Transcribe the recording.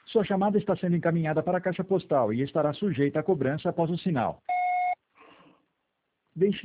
Sua chamada está sendo encaminhada para a caixa postal e estará sujeita a cobrança após o sinal. Deixe